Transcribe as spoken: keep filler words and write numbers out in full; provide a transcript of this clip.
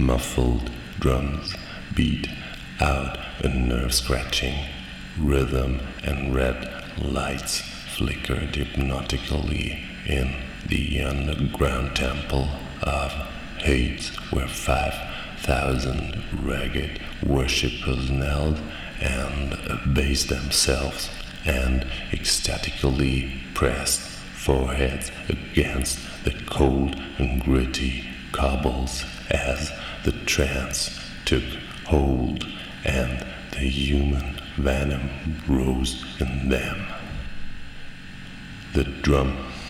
muffled drums beat out a nerve-scratching rhythm, and red lights flickered hypnotically in the underground temple of Hades, where five thousand ragged worshippers knelt and abased themselves and ecstatically pressed foreheads against the cold and gritty cobbles as the trance took hold and the human venom rose in them. The drum